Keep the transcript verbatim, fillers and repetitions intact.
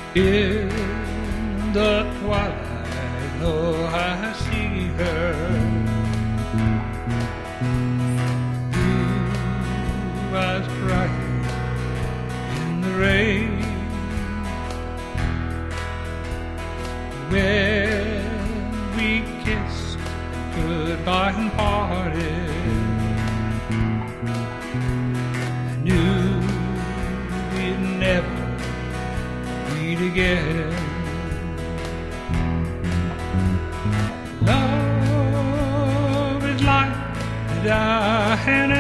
In the twilight, though I see her, blue eyes crying in the rain. When we kissed goodbye and parted, I knew we'd never meet again. Love is like a dying